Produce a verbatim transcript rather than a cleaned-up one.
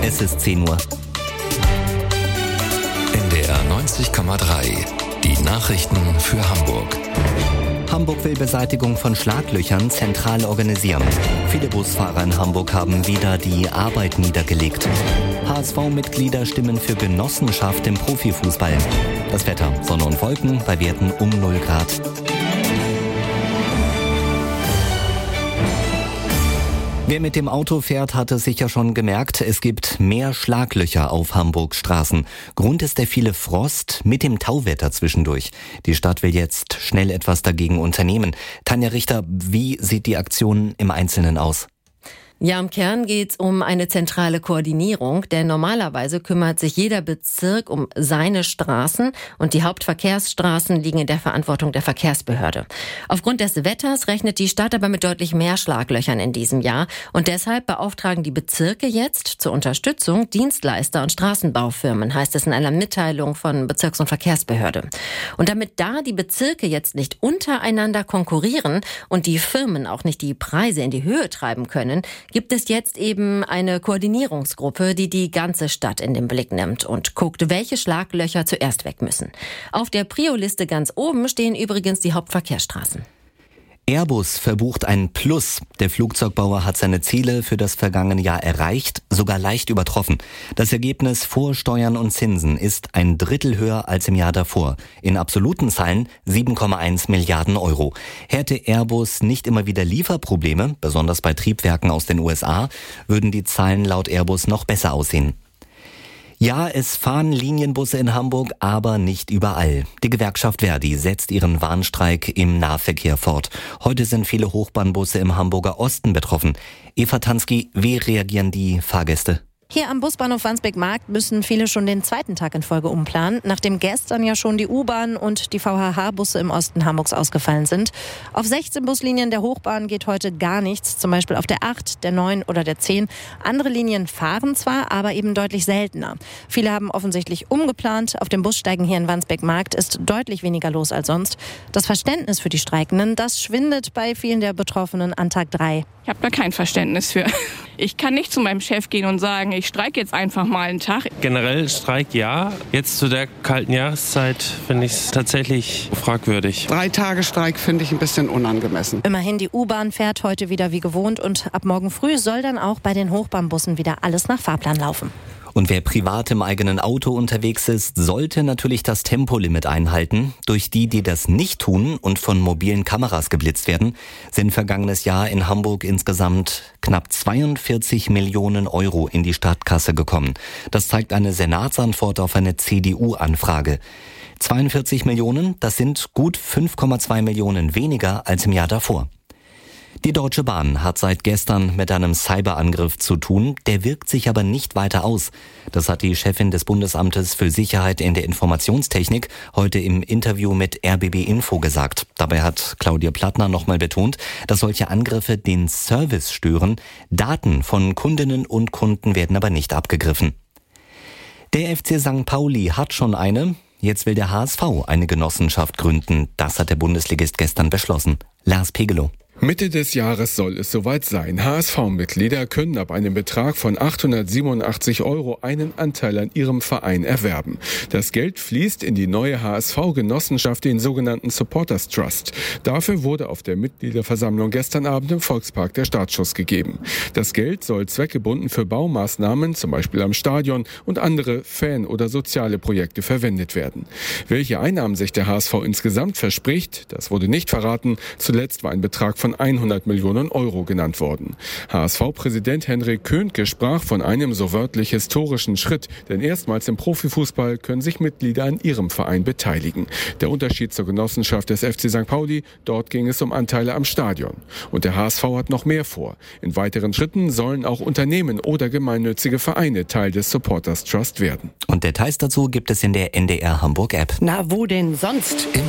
Es ist zehn Uhr. N D R neunzig Komma drei. Die Nachrichten für Hamburg. Hamburg will Beseitigung von Schlaglöchern zentral organisieren. Viele Busfahrer in Hamburg haben wieder die Arbeit niedergelegt. H S V-Mitglieder stimmen für Genossenschaft im Profifußball. Das Wetter: Sonne und Wolken bei Werten um null Grad. Wer mit dem Auto fährt, hat es sicher schon gemerkt, es gibt mehr Schlaglöcher auf Hamburgs Straßen. Grund ist der viele Frost mit dem Tauwetter zwischendurch. Die Stadt will jetzt schnell etwas dagegen unternehmen. Tanja Richter, wie sieht die Aktion im Einzelnen aus? Ja, im Kern geht's um eine zentrale Koordinierung, denn normalerweise kümmert sich jeder Bezirk um seine Straßen und die Hauptverkehrsstraßen liegen in der Verantwortung der Verkehrsbehörde. Aufgrund des Wetters rechnet die Stadt aber mit deutlich mehr Schlaglöchern in diesem Jahr und deshalb beauftragen die Bezirke jetzt zur Unterstützung Dienstleister und Straßenbaufirmen, heißt es in einer Mitteilung von Bezirks- und Verkehrsbehörde. Und damit da die Bezirke jetzt nicht untereinander konkurrieren und die Firmen auch nicht die Preise in die Höhe treiben können, gibt es jetzt eben eine Koordinierungsgruppe, die die ganze Stadt in den Blick nimmt und guckt, welche Schlaglöcher zuerst weg müssen. Auf der Prio-Liste ganz oben stehen übrigens die Hauptverkehrsstraßen. Airbus verbucht ein Plus. Der Flugzeugbauer hat seine Ziele für das vergangene Jahr erreicht, sogar leicht übertroffen. Das Ergebnis vor Steuern und Zinsen ist ein Drittel höher als im Jahr davor. In absoluten Zahlen sieben Komma eins Milliarden Euro. Hätte Airbus nicht immer wieder Lieferprobleme, besonders bei Triebwerken aus den U S A, würden die Zahlen laut Airbus noch besser aussehen. Ja, es fahren Linienbusse in Hamburg, aber nicht überall. Die Gewerkschaft Verdi setzt ihren Warnstreik im Nahverkehr fort. Heute sind viele Hochbahnbusse im Hamburger Osten betroffen. Eva Tansky, wie reagieren die Fahrgäste? Hier am Busbahnhof Wandsbek-Markt müssen viele schon den zweiten Tag in Folge umplanen, nachdem gestern ja schon die U-Bahn und die V H H-Busse im Osten Hamburgs ausgefallen sind. Auf sechzehn Buslinien der Hochbahn geht heute gar nichts, zum Beispiel auf der acht, der neun oder der zehn. Andere Linien fahren zwar, aber eben deutlich seltener. Viele haben offensichtlich umgeplant. Auf dem Bussteigen hier in Wandsbek-Markt ist deutlich weniger los als sonst. Das Verständnis für die Streikenden, das schwindet bei vielen der Betroffenen an Tag drei. Ich habe da kein Verständnis für. Ich kann nicht zu meinem Chef gehen und sagen, ich streike jetzt einfach mal einen Tag. Generell Streik ja. Jetzt zu der kalten Jahreszeit finde ich es tatsächlich fragwürdig. Drei Tage Streik finde ich ein bisschen unangemessen. Immerhin, die U-Bahn fährt heute wieder wie gewohnt und ab morgen früh soll dann auch bei den Hochbahnbussen wieder alles nach Fahrplan laufen. Und wer privat im eigenen Auto unterwegs ist, sollte natürlich das Tempolimit einhalten. Durch die, die das nicht tun und von mobilen Kameras geblitzt werden, sind vergangenes Jahr in Hamburg insgesamt knapp zweiundvierzig Millionen Euro in die Stadtkasse gekommen. Das zeigt eine Senatsantwort auf eine C D U-Anfrage. zweiundvierzig Millionen, das sind gut fünf Komma zwei Millionen weniger als im Jahr davor. Die Deutsche Bahn hat seit gestern mit einem Cyberangriff zu tun, der wirkt sich aber nicht weiter aus. Das hat die Chefin des Bundesamtes für Sicherheit in der Informationstechnik heute im Interview mit R B B Info gesagt. Dabei hat Claudia Plattner nochmal betont, dass solche Angriffe den Service stören. Daten von Kundinnen und Kunden werden aber nicht abgegriffen. Der F C Sankt Pauli hat schon eine. Jetzt will der H S V eine Genossenschaft gründen. Das hat der Bundesligist gestern beschlossen. Lars Pegelow. Mitte des Jahres soll es soweit sein. H S V-Mitglieder können ab einem Betrag von achthundertsiebenundachtzig Euro einen Anteil an ihrem Verein erwerben. Das Geld fließt in die neue H S V-Genossenschaft, den sogenannten Supporters Trust. Dafür wurde auf der Mitgliederversammlung gestern Abend im Volkspark der Startschuss gegeben. Das Geld soll zweckgebunden für Baumaßnahmen, zum Beispiel am Stadion, und andere Fan- oder soziale Projekte verwendet werden. Welche Einnahmen sich der H S V insgesamt verspricht, das wurde nicht verraten. Zuletzt war ein Betrag von hundert Millionen Euro genannt worden. H S V-Präsident Henrik Köhnke sprach von einem so wörtlich historischen Schritt, denn erstmals im Profifußball können sich Mitglieder an ihrem Verein beteiligen. Der Unterschied zur Genossenschaft des F C Sankt Pauli, dort ging es um Anteile am Stadion. Und der H S V hat noch mehr vor. In weiteren Schritten sollen auch Unternehmen oder gemeinnützige Vereine Teil des Supporters Trust werden. Und Details dazu gibt es in der N D R Hamburg App. Na, wo denn sonst?